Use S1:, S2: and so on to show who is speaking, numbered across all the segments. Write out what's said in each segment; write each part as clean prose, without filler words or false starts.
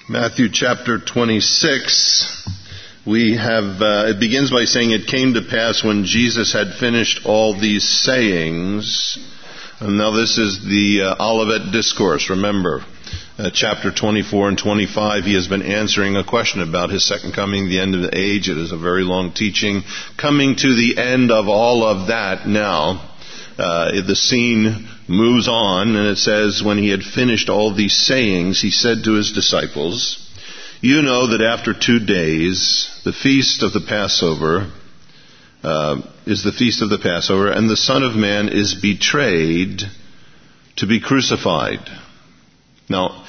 S1: Matthew chapter 26, it begins by saying, "It came to pass when Jesus had finished all these sayings." And now this is the Olivet Discourse. Remember, chapter 24 and 25, he has been answering a question about his second coming, the end of the age. It is a very long teaching. Coming to the end of all of that now, the scene moves on, and it says, when he had finished all these sayings, he said to his disciples, "You know that after 2 days, the feast of the Passover is the feast of the Passover, and the Son of Man is betrayed to be crucified." Now,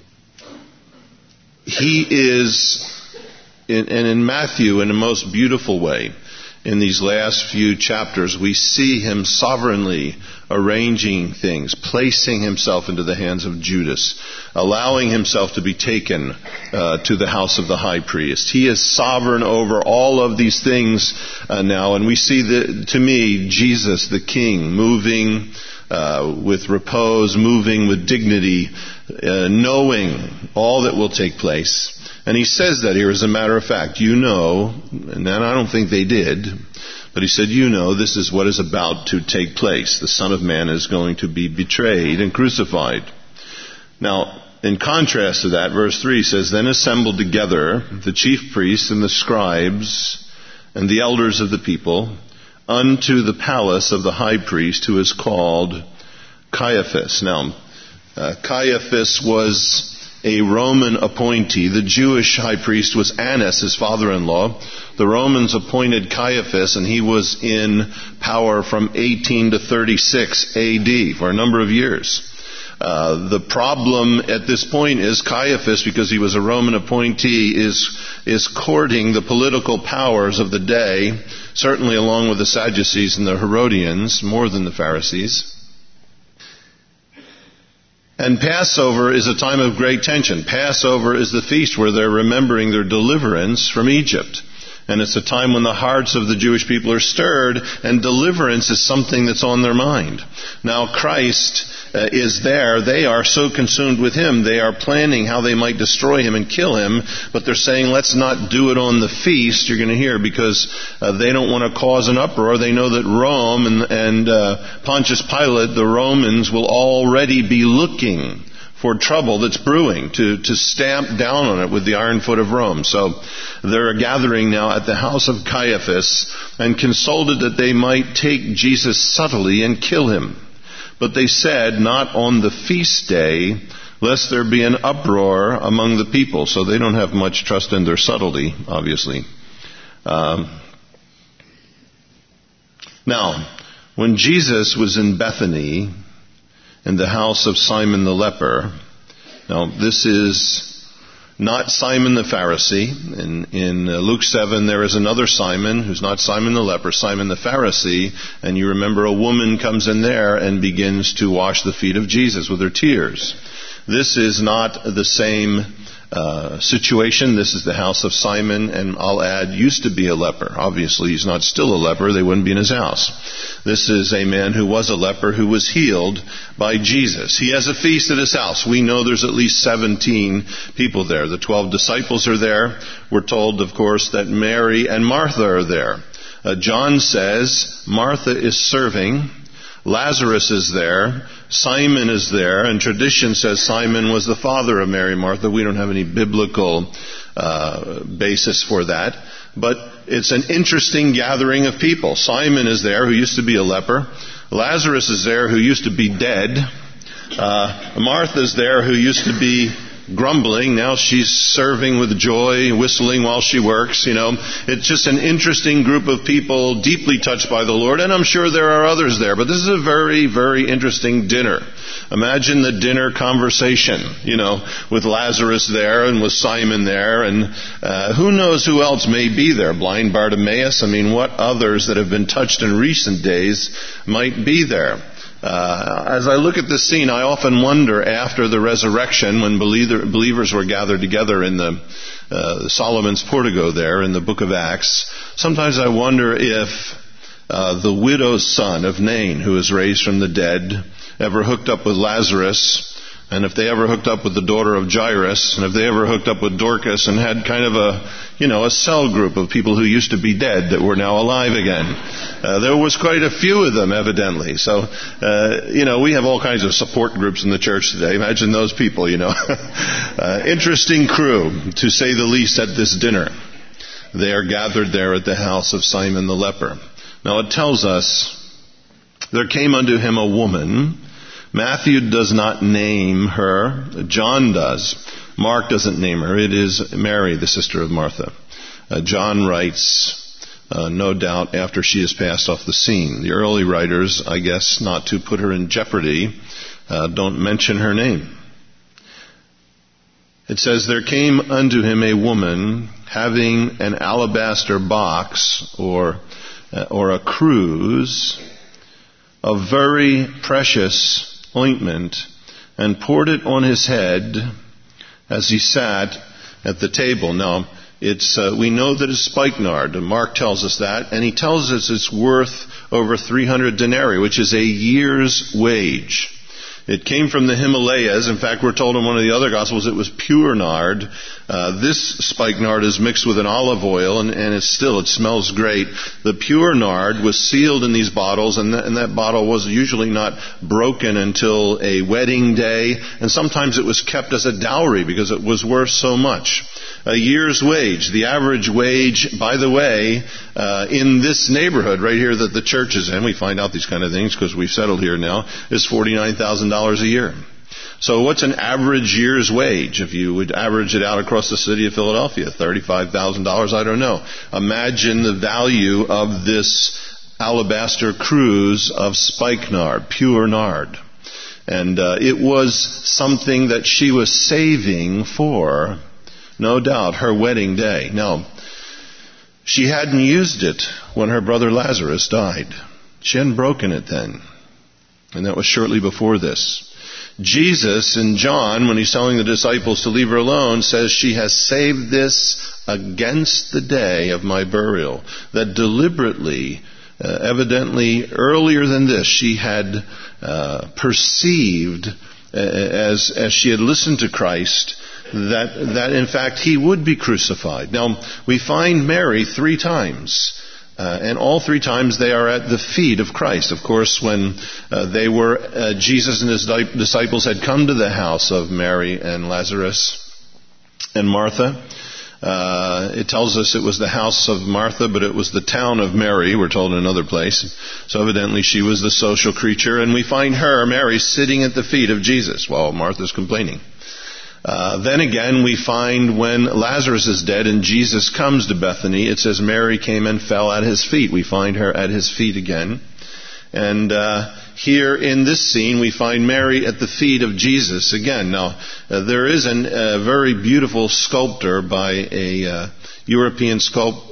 S1: he is, in Matthew, in a most beautiful way, in these last few chapters, we see him sovereignly arranging things, placing himself into the hands of Judas, allowing himself to be taken to the house of the high priest. He is sovereign over all of these things now, and we see, to me, Jesus, the King, moving with repose, moving with dignity, knowing all that will take place. And he says that here as a matter of fact. You know, and I don't think they did, but he said, you know, this is what is about to take place. The Son of Man is going to be betrayed and crucified. Now, in contrast to that, verse 3 says, "Then assembled together the chief priests and the scribes and the elders of the people unto the palace of the high priest, who is called Caiaphas." Now, Caiaphas was a Roman appointee. The Jewish high priest was Annas, his father-in-law. The Romans appointed Caiaphas, and he was in power from 18 to 36 AD for a number of years. The problem at this point is Caiaphas, because he was a Roman appointee, is courting the political powers of the day, certainly along with the Sadducees and the Herodians, more than the Pharisees. And Passover is a time of great tension. Passover is the feast where they're remembering their deliverance from Egypt. And it's a time when the hearts of the Jewish people are stirred, and deliverance is something that's on their mind. Now Christ is there. They are so consumed with him. They are planning how they might destroy him and kill him. But they're saying, let's not do it on the feast, you're going to hear, because they don't want to cause an uproar. They know that Rome and Pontius Pilate, the Romans, will already be looking for trouble that's brewing, to stamp down on it with the iron foot of Rome. So they're gathering now at the house of Caiaphas and consulted that they might take Jesus subtly and kill him. But they said, not on the feast day, lest there be an uproar among the people. So they don't have much trust in their subtlety, obviously. Now, when Jesus was in Bethany, in the house of Simon the leper. Now, this is not Simon the Pharisee. In Luke 7, there is another Simon who's not Simon the leper, Simon the Pharisee. And you remember a woman comes in there and begins to wash the feet of Jesus with her tears. This is not the same situation. This is the house of Simon, and I'll add, used to be a leper. Obviously, he's not still a leper. They wouldn't be in his house. This is a man who was a leper who was healed by Jesus. He has a feast at his house. We know there's at least 17 people there. The 12 disciples are there. We're told, of course, that Mary and Martha are there. John says Martha is serving. Lazarus is there. Simon is there. And tradition says Simon was the father of Mary and Martha. We don't have any biblical basis for that. But it's an interesting gathering of people. Simon is there, who used to be a leper. Lazarus is there, who used to be dead. Martha's there, who used to be grumbling. Now she's serving with joy, whistling while she works. You know, it's just an interesting group of people deeply touched by the Lord, and I'm sure there are others there. But this is a very, very interesting dinner. Imagine the dinner conversation, you know, with Lazarus there and with Simon there, and who knows who else may be there. Blind Bartimaeus. I mean, what others that have been touched in recent days might be there? As I look at this scene, I often wonder, after the resurrection, when believers were gathered together in the Solomon's portico there in the book of Acts, sometimes I wonder if the widow's son of Nain, who was raised from the dead, ever hooked up with Lazarus And if they ever hooked up with the daughter of Jairus, and if they ever hooked up with Dorcas and had kind of a cell group of people who used to be dead that were now alive again, there was quite a few of them, evidently. So, we have all kinds of support groups in the church today. Imagine those people, Interesting crew, to say the least, at this dinner. They are gathered there at the house of Simon the leper. Now it tells us, there came unto him a woman. Matthew does not name her. John does. Mark doesn't name her. It is Mary, the sister of Martha. John writes, no doubt, after she has passed off the scene. The early writers, I guess, not to put her in jeopardy, don't mention her name. It says, there came unto him a woman having an alabaster box or a cruse of very precious ointment, and poured it on his head as he sat at the table. Now, we know that it's spikenard. Mark tells us that, and he tells us it's worth over 300 denarii, which is a year's wage. It came from the Himalayas. In fact, we're told in one of the other Gospels it was pure nard. This spikenard is mixed with an olive oil, and it smells great. The pure nard was sealed in these bottles, and that bottle was usually not broken until a wedding day, and sometimes it was kept as a dowry because it was worth so much. A year's wage. The average wage, by the way, in this neighborhood right here that the church is in, we find out these kind of things because we've settled here now, is $49,000 a year. So what's an average year's wage? If you would average it out across the city of Philadelphia, $35,000, I don't know. Imagine the value of this alabaster cruse of spikenard, pure nard. And it was something that she was saving for, no doubt, her wedding day. Now, she hadn't used it when her brother Lazarus died. She hadn't broken it then. And that was shortly before this. Jesus in John, when he's telling the disciples to leave her alone, says she has saved this against the day of my burial. That deliberately, evidently earlier than this, she had perceived, as she had listened to Christ, that in fact he would be crucified. Now, we find Mary 3 times. And all 3 times they are at the feet of Christ. Of course, when Jesus and his disciples had come to the house of Mary and Lazarus and Martha, it tells us it was the house of Martha, but it was the town of Mary, we're told in another place. So evidently she was the social creature, and we find her, Mary, sitting at the feet of Jesus while Martha's complaining. Then again, we find when Lazarus is dead and Jesus comes to Bethany, it says Mary came and fell at his feet. We find her at his feet again. And here in this scene, we find Mary at the feet of Jesus again. Now, there is a very beautiful sculptor by a European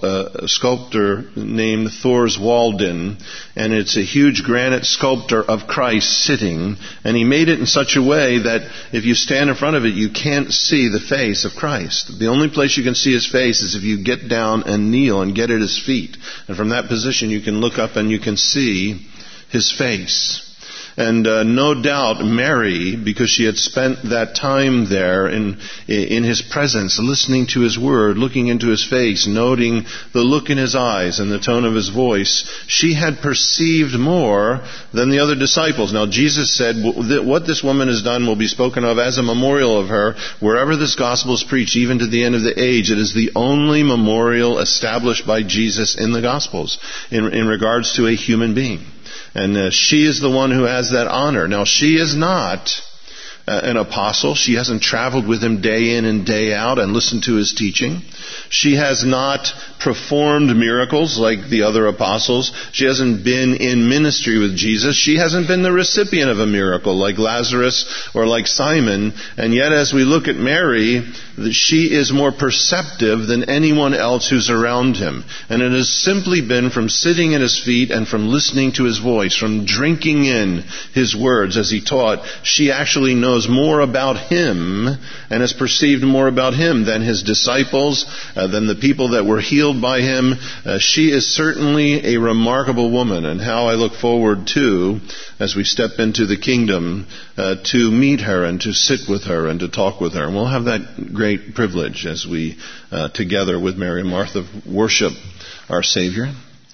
S1: sculptor named Thors Walden, and it's a huge granite sculpture of Christ sitting, and he made it in such a way that if you stand in front of it, you can't see the face of Christ. The only place you can see his face is if you get down and kneel and get at his feet, and from that position you can look up and you can see his face. And no doubt Mary, because she had spent that time there in his presence, listening to his word, looking into his face, noting the look in his eyes and the tone of his voice, she had perceived more than the other disciples. Now Jesus said, what this woman has done will be spoken of as a memorial of her wherever this gospel is preached, even to the end of the age. It is the only memorial established by Jesus in the Gospels in regards to a human being. And she is the one who has that honor. Now, she is not an apostle. She hasn't traveled with him day in and day out and listened to his teaching. She has not performed miracles like the other apostles. She hasn't been in ministry with Jesus. She hasn't been the recipient of a miracle like Lazarus or like Simon. And yet, as we look at Mary, she is more perceptive than anyone else who's around him. And it has simply been from sitting at his feet and from listening to his voice, from drinking in his words as he taught. She actually knows knows more about him and has perceived more about him than his disciples, than the people that were healed by him. She is certainly a remarkable woman, and how I look forward to, as we step into the kingdom, to meet her and to sit with her and to talk with her. And we'll have that great privilege as we, together with Mary and Martha, worship our Savior.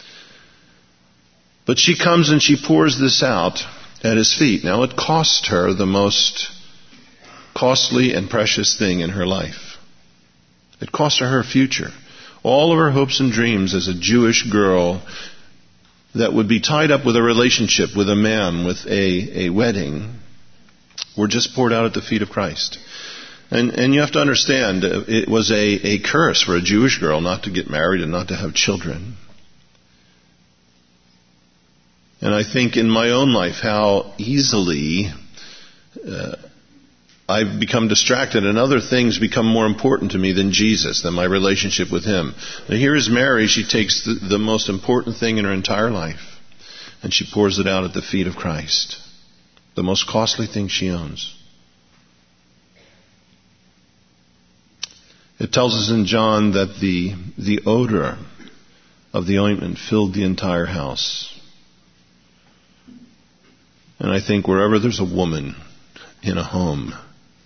S1: But she comes and she pours this out at his feet. Now, it cost her the most costly and precious thing in her life. It cost her her future. All of her hopes and dreams as a Jewish girl that would be tied up with a relationship with a man, with a wedding, were just poured out at the feet of Christ. And you have to understand, it was a curse for a Jewish girl not to get married and not to have children. And I think in my own life how easily I've become distracted and other things become more important to me than Jesus, than my relationship with him. Now here is Mary. She takes the most important thing in her entire life and she pours it out at the feet of Christ. The most costly thing she owns. It tells us in John that the odor of the ointment filled the entire house. And I think wherever there's a woman in a home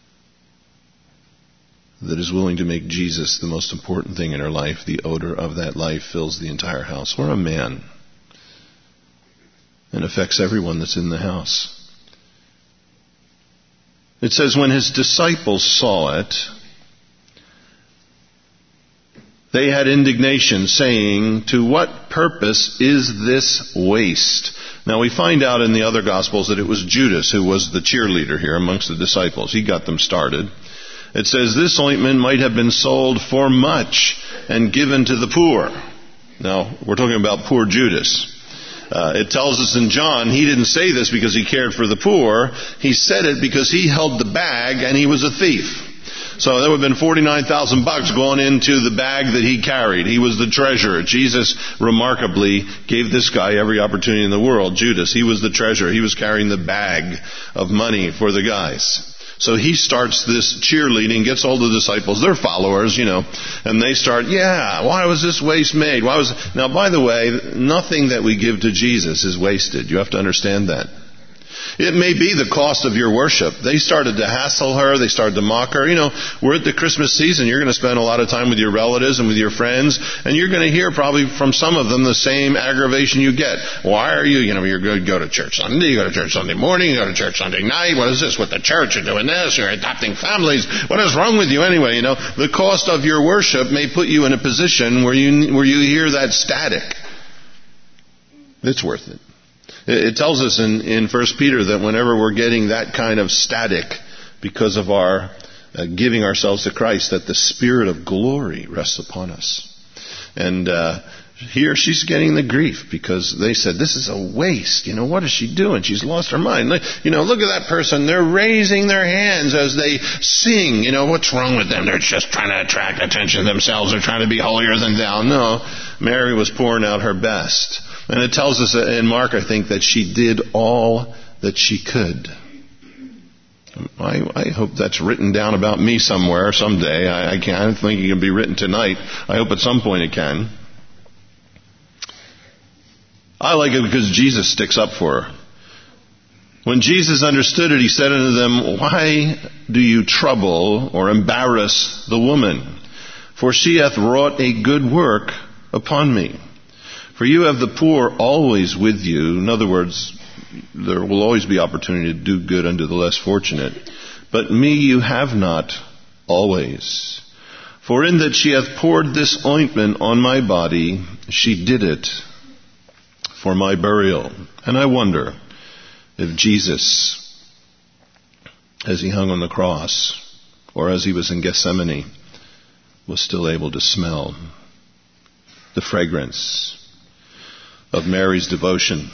S1: that is willing to make Jesus the most important thing in her life, the odor of that life fills the entire house. Or a man, and affects everyone that's in the house. It says when his disciples saw it, they had indignation, saying, "To what purpose is this waste?" Now we find out in the other Gospels that it was Judas who was the cheerleader here amongst the disciples. He got them started. It says this ointment might have been sold for much and given to the poor. Now we're talking about poor Judas. It tells us in John, he didn't say this because he cared for the poor. He said it because he held the bag and he was a thief. So there would have been $49,000 going into the bag that he carried. He was the treasurer. Jesus remarkably gave this guy every opportunity in the world. Judas, he was the treasurer. He was carrying the bag of money for the guys. So he starts this cheerleading, gets all the disciples, they're followers, and they start, why was this waste made? Now, by the way, nothing that we give to Jesus is wasted. You have to understand that. It may be the cost of your worship. They started to hassle her. They started to mock her. We're at the Christmas season. You're going to spend a lot of time with your relatives and with your friends, and you're going to hear probably from some of them the same aggravation you get. Why are you, you're going to go to church Sunday, you go to church Sunday morning, you go to church Sunday night. What is this with the church? You're doing this. You're adopting families. What is wrong with you anyway? The cost of your worship may put you in a position where you hear that static. It's worth it. It tells us in 1 Peter that whenever we're getting that kind of static because of our giving ourselves to Christ, that the Spirit of glory rests upon us. And here she's getting the grief because they said, this is a waste. What is she doing? She's lost her mind. Look at that person. They're raising their hands as they sing. What's wrong with them? They're just trying to attract attention to themselves. They're trying to be holier than thou. No, Mary was pouring out her best. And it tells us in Mark, I think, that she did all that she could. I hope that's written down about me somewhere someday. I don't think it can be written tonight. I hope at some point it can. I like it because Jesus sticks up for her. When Jesus understood it, he said unto them, "Why do you trouble or embarrass the woman? For she hath wrought a good work upon me. For you have the poor always with you." In other words, there will always be opportunity to do good unto the less fortunate. "But me you have not always. For in that she hath poured this ointment on my body, she did it for my burial." And I wonder if Jesus, as he hung on the cross, or as he was in Gethsemane, was still able to smell the fragrance of Mary's devotion.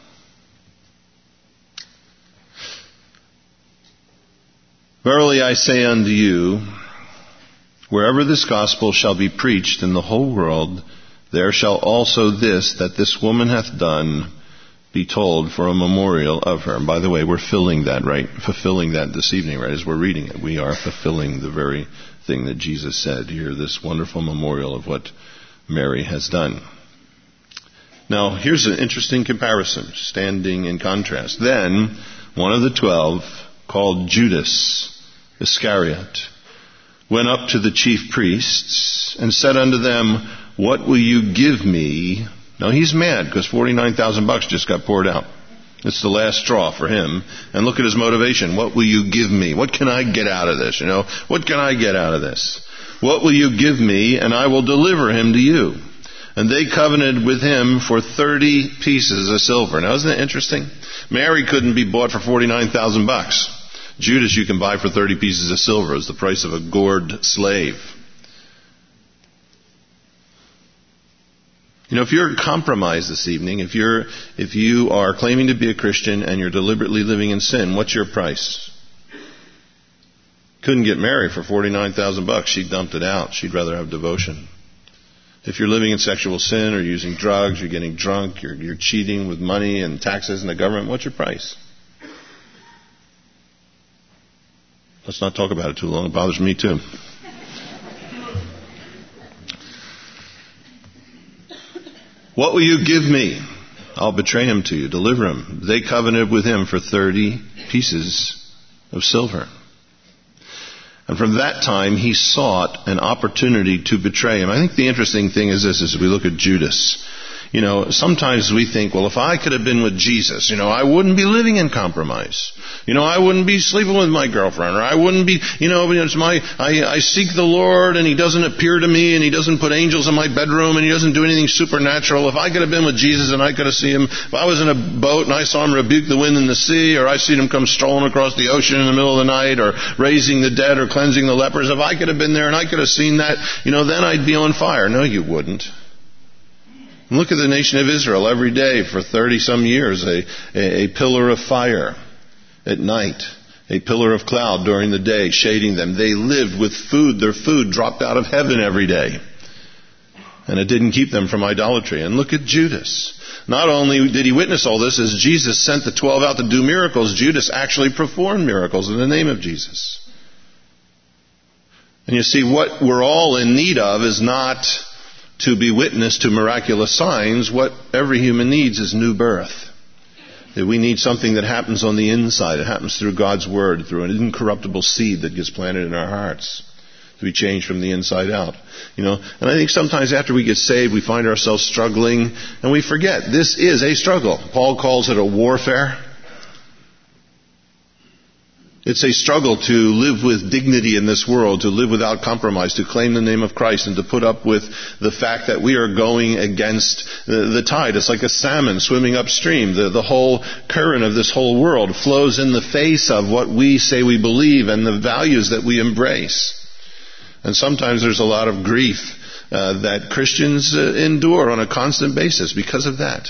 S1: "Verily I say unto you, wherever this gospel shall be preached in the whole world, there shall also this that this woman hath done be told for a memorial of her. And by the way, we're filling that, right? Fulfilling that this evening, right? As we're reading it, we are fulfilling the very thing that Jesus said here, this wonderful memorial of what Mary has done. Now, here's an interesting comparison, standing in contrast. Then, one of the 12, called Judas Iscariot, went up to the chief priests and said unto them, "What will you give me?" Now, he's mad because $49,000 just got poured out. It's the last straw for him. And look at his motivation. What will you give me? What can I get out of this? What can I get out of this? What will you give me, and I will deliver him to you? And they covenanted with him for 30 pieces of silver. Now, isn't that interesting? Mary couldn't be bought for $49,000. Judas you can buy for 30 pieces of silver as the price of a gored slave. If you're compromised this evening, if you are claiming to be a Christian and you're deliberately living in sin, what's your price? Couldn't get married for $49,000. She dumped it out. She'd rather have devotion. If you're living in sexual sin or using drugs, you're getting drunk, you're cheating with money and taxes and the government, what's your price? Let's not talk about it too long. It bothers me too. What will you give me? I'll betray him to you, deliver him. They covenanted with him for 30 pieces of silver. And from that time, he sought an opportunity to betray him. I think the interesting thing is this, as we look at Judas. Sometimes we think, well, if I could have been with Jesus, I wouldn't be living in compromise. I wouldn't be sleeping with my girlfriend, or I wouldn't be, I seek the Lord and he doesn't appear to me and he doesn't put angels in my bedroom and he doesn't do anything supernatural. If I could have been with Jesus and I could have seen him, if I was in a boat and I saw him rebuke the wind and the sea, or I seen him come strolling across the ocean in the middle of the night, or raising the dead or cleansing the lepers, if I could have been there and I could have seen that, then I'd be on fire. No, you wouldn't. Look at the nation of Israel every day for 30-some years, a pillar of fire at night, a pillar of cloud during the day, shading them. They lived with food. Their food dropped out of heaven every day. And it didn't keep them from idolatry. And look at Judas. Not only did he witness all this, as Jesus sent the 12 out to do miracles, Judas actually performed miracles in the name of Jesus. And you see, what we're all in need of is not to be witness to miraculous signs. What every human needs is new birth. That we need something that happens on the inside. It happens through God's Word, through an incorruptible seed that gets planted in our hearts, to be changed from the inside out. And I think sometimes after we get saved, we find ourselves struggling, and we forget this is a struggle. Paul calls it a warfare. It's a struggle to live with dignity in this world, to live without compromise, to claim the name of Christ, and to put up with the fact that we are going against the tide. It's like a salmon swimming upstream. The whole current of this whole world flows in the face of what we say we believe and the values that we embrace. And sometimes there's a lot of grief that Christians endure on a constant basis because of that.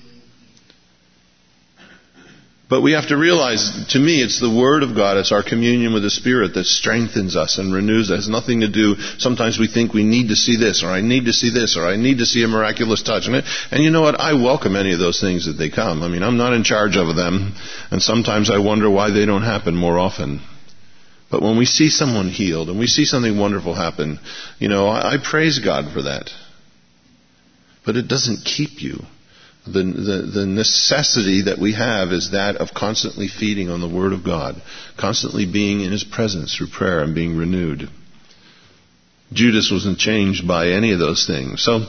S1: But we have to realize, to me, it's the Word of God, it's our communion with the Spirit that strengthens us and renews us. It has nothing to do, sometimes we think we need to see this, or I need to see this, or I need to see a miraculous touch. And you know what? I welcome any of those things that they come. I'm not in charge of them, and sometimes I wonder why they don't happen more often. But when we see someone healed, and we see something wonderful happen, I praise God for that. But it doesn't keep you. The necessity that we have is that of constantly feeding on the Word of God, constantly being in His presence through prayer and being renewed. Judas wasn't changed by any of those things. So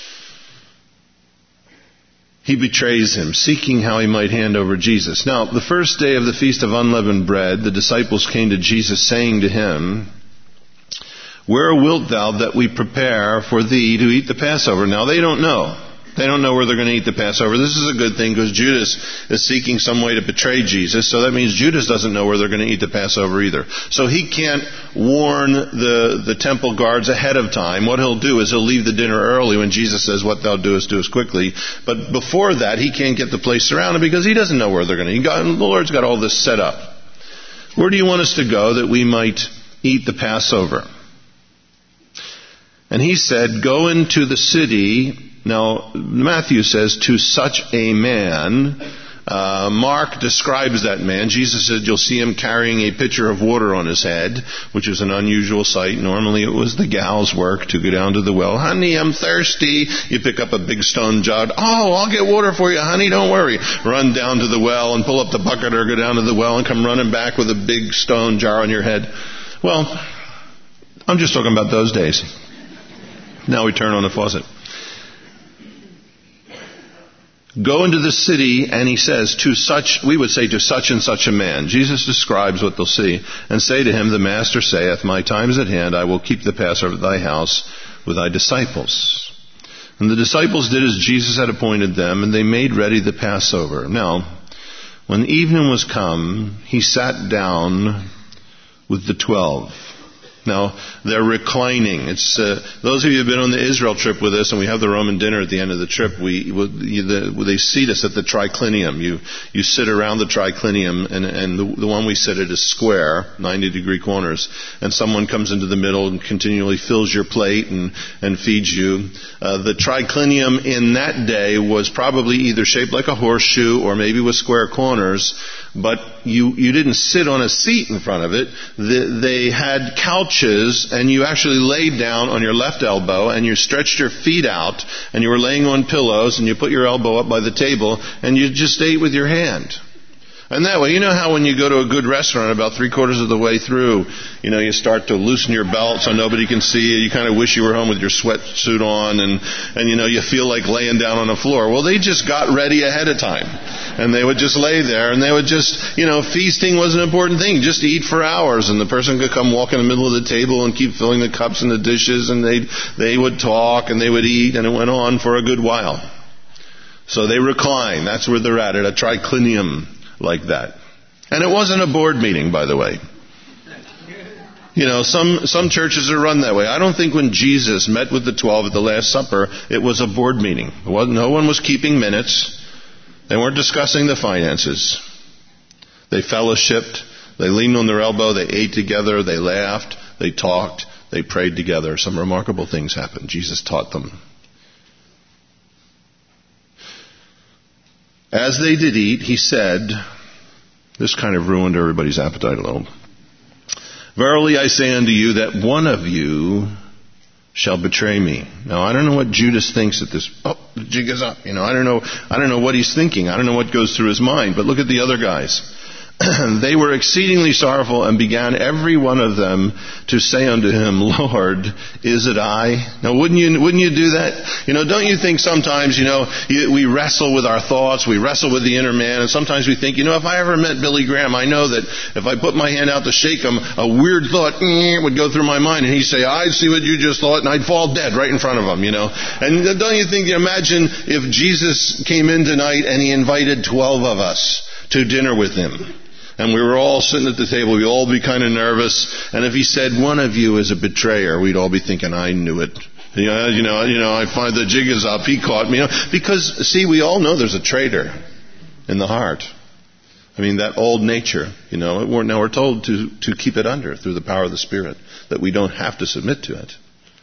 S1: he betrays him, seeking how he might hand over Jesus. Now, the first day of the Feast of Unleavened Bread, the disciples came to Jesus, saying to him, "Where wilt thou that we prepare for thee to eat the Passover?" Now, they don't know. They don't know where they're going to eat the Passover. This is a good thing because Judas is seeking some way to betray Jesus. So that means Judas doesn't know where they're going to eat the Passover either. So he can't warn the temple guards ahead of time. What he'll do is he'll leave the dinner early when Jesus says, "What thou doest, do as quickly." But before that, he can't get the place surrounded because he doesn't know where they're going to eat. The Lord's got all this set up. "Where do you want us to go that we might eat the Passover?" And he said, "Go into the city Now, Matthew says, to such a man. Mark describes that man. Jesus said you'll see him carrying a pitcher of water on his head, which is an unusual sight. Normally it was the gal's work to go down to the well. Honey, I'm thirsty. You pick up a big stone jar. Oh, I'll get water for you, honey. Don't worry. Run down to the well and pull up the bucket or go down to the well and come running back with a big stone jar on your head. Well, I'm just talking about those days. Now we turn on the faucet. Go into the city, and he says, we would say to such and such a man. Jesus describes what they'll see, and say to him, the Master saith, my time is at hand, I will keep the Passover at thy house with thy disciples. And the disciples did as Jesus had appointed them, and they made ready the Passover. Now, when evening was come, he sat down with the 12. Now, they're reclining. It's those of you who have been on the Israel trip with us, and we have the Roman dinner at the end of the trip, they seat us at the triclinium. You sit around the triclinium, and the one we sit at is square, 90-degree corners, and someone comes into the middle and continually fills your plate and feeds you. The triclinium in that day was probably either shaped like a horseshoe or maybe with square corners, but you didn't sit on a seat in front of it. They had couches, and you actually laid down on your left elbow, and you stretched your feet out, and you were laying on pillows, and you put your elbow up by the table, and you just ate with your hand. And that way, you know how when you go to a good restaurant, about 3/4 of the way through, you start to loosen your belt so nobody can see you. You kind of wish you were home with your sweatsuit on, and you feel like laying down on the floor. Well, they just got ready ahead of time. And they would just lay there, and they would just, feasting was an important thing. Just eat for hours, and the person could come walk in the middle of the table and keep filling the cups and the dishes, and they would talk, and they would eat, and it went on for a good while. So they recline. That's where they're at a triclinium like that. And it wasn't a board meeting, by the way. Some churches are run that way. I don't think when Jesus met with the 12 at the Last Supper, it was a board meeting. No one was keeping minutes. They weren't discussing the finances. They fellowshipped. They leaned on their elbow. They ate together. They laughed. They talked. They prayed together. Some remarkable things happened. Jesus taught them. As they did eat, he said, this kind of ruined everybody's appetite a little. Verily I say unto you that one of you shall betray me. Now, I don't know what Judas thinks at this. Oh, the jig is up. I don't know what he's thinking. I don't know what goes through his mind. But look at the other guys. They were exceedingly sorrowful, and began every one of them to say unto him, Lord, is it I? Now, wouldn't you do that? Don't you think sometimes, we wrestle with our thoughts, we wrestle with the inner man, and sometimes we think, if I ever met Billy Graham, I know that if I put my hand out to shake him, a weird thought would go through my mind, and he'd say, I see what you just thought, and I'd fall dead right in front of him, And don't you think, imagine if Jesus came in tonight and he invited 12 of us to dinner with him. And we were all sitting at the table. We'd all be kind of nervous. And if he said, one of you is a betrayer, we'd all be thinking, I knew it. I find the jig is up. He caught me. Because, see, we all know there's a traitor in the heart. That old nature. Now we're told to keep it under through the power of the Spirit, that we don't have to submit to it.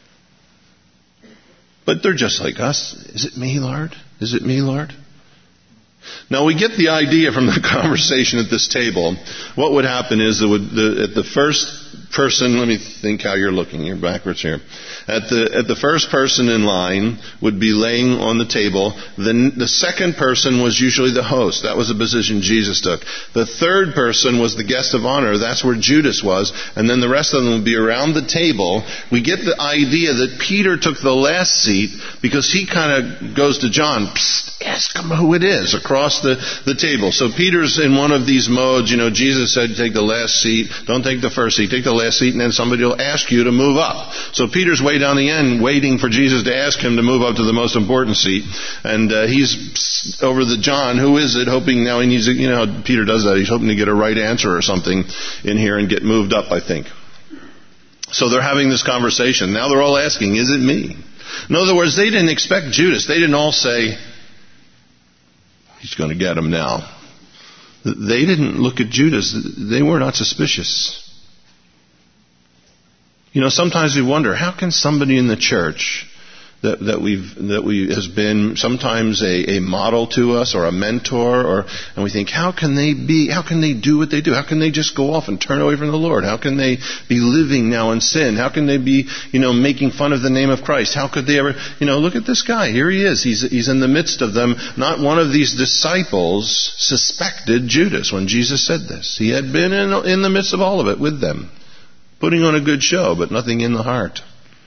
S1: But they're just like us. Is it me, Lord? Is it me, Lord? Now, we get the idea from the conversation at this table. What would happen is at the first person, let me think how you're looking. You're backwards here. At the first person in line would be laying on the table. Then the second person was usually the host. That was the position Jesus took. The third person was the guest of honor. That's where Judas was. And then the rest of them would be around the table. We get the idea that Peter took the last seat because he kind of goes to John, psst, ask him who it is, across the table. So Peter's in one of these modes. Jesus said, take the last seat. Don't take the first seat. Take the last seat, and then somebody will ask you to move up. So Peter's way down the end waiting for Jesus to ask him to move up to the most important seat. And he's over the John, who is it, hoping now he needs to, Peter does that. He's hoping to get a right answer or something in here and get moved up, I think. So they're having this conversation. Now they're all asking, is it me? In other words, they didn't expect Judas. They didn't all say, he's going to get him now. They didn't look at Judas. They were not suspicious. Sometimes we wonder, how can somebody in the church that has been sometimes a model to us or a mentor, and we think, how can they do what they do? How can they just go off and turn away from the Lord? How can they be living now in sin? How can they be, making fun of the name of Christ? How could they ever, look at this guy. Here he is. He's in the midst of them. Not one of these disciples suspected Judas when Jesus said this. He had been in the midst of all of it with them, putting on a good show, but nothing in the heart.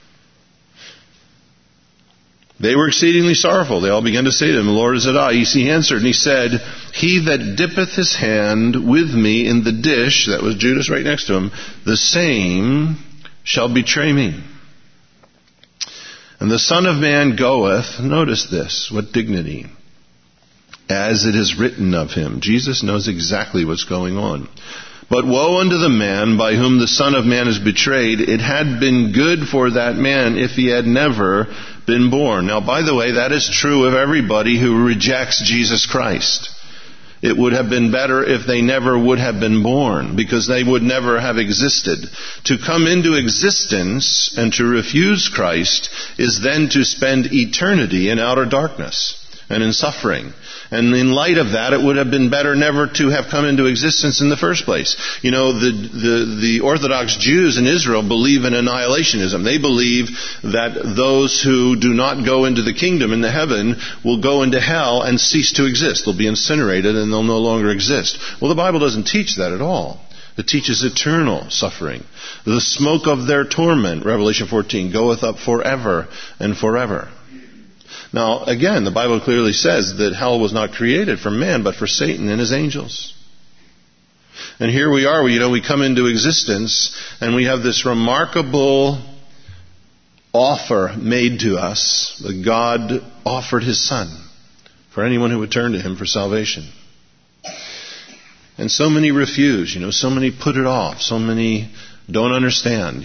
S1: They were exceedingly sorrowful. They all began to say to him, Lord, is it I? He answered, and he said, He that dippeth his hand with me in the dish, that was Judas right next to him, the same shall betray me. And the Son of Man goeth, notice this, what dignity, as it is written of him. Jesus knows exactly what's going on. But woe unto the man by whom the Son of Man is betrayed. It had been good for that man if he had never been born. Now, by the way, that is true of everybody who rejects Jesus Christ. It would have been better if they never would have been born, because they would never have existed. To come into existence and to refuse Christ is then to spend eternity in outer darkness and in suffering. And in light of that, it would have been better never to have come into existence in the first place. The Orthodox Jews in Israel believe in annihilationism. They believe that those who do not go into the kingdom in the heaven will go into hell and cease to exist. They'll be incinerated and they'll no longer exist. Well, the Bible doesn't teach that at all. It teaches eternal suffering. The smoke of their torment, Revelation 14, goeth up forever and forever. Now, again, the Bible clearly says that hell was not created for man, but for Satan and his angels. And here we are, we come into existence, and we have this remarkable offer made to us that God offered His Son for anyone who would turn to Him for salvation. And so many refuse, so many put it off, so many don't understand,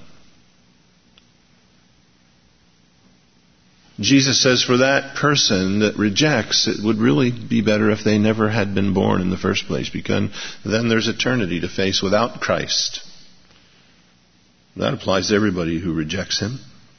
S1: Jesus says for that person that rejects, it would really be better if they never had been born in the first place, because then there's eternity to face without Christ. That applies to everybody who rejects Him.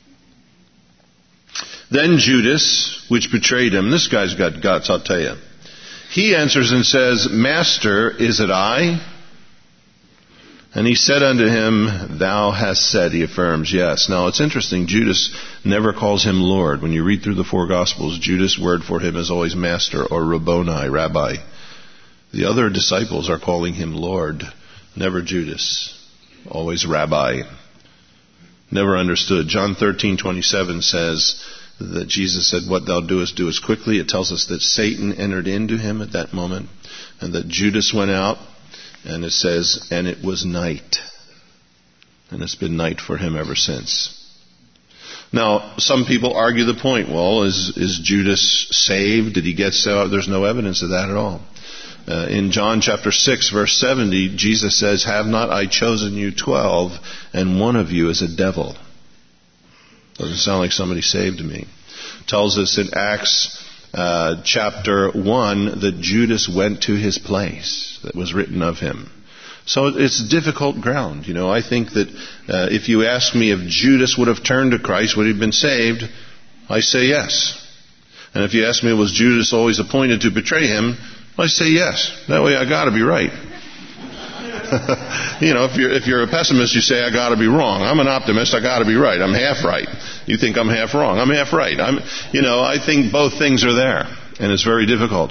S1: Then Judas, which betrayed Him, this guy's got guts, I'll tell you. He answers and says, Master, is it I? And he said unto him, Thou hast said. He affirms, yes. Now it's interesting, Judas never calls him Lord. When you read through the four Gospels, Judas' word for him is always Master or Rabboni, Rabbi. The other disciples are calling him Lord, never Judas. Always Rabbi. Never understood. John 13:27 says that Jesus said, What thou doest, do as quickly. It tells us that Satan entered into him at that moment, and that Judas went out. And it says, and it was night. And it's been night for him ever since. Now, some people argue the point, well, is Judas saved? Did he get saved? There's no evidence of that at all. In John chapter 6, verse 70, Jesus says, Have not I chosen you 12, and one of you is a devil? Doesn't sound like somebody saved me. Tells us in Acts chapter 1 that Judas went to his place that was written of him. So it's difficult ground. I think that if you ask me if Judas would have turned to Christ, would he have been saved? I say yes. And if you ask me, was Judas always appointed to betray him? I say yes. That way I got to be right. If you're a pessimist, you say I got to be wrong. I'm an optimist. I got to be right. I'm half right. You think I'm half wrong. I'm half right. I think both things are there, and it's very difficult.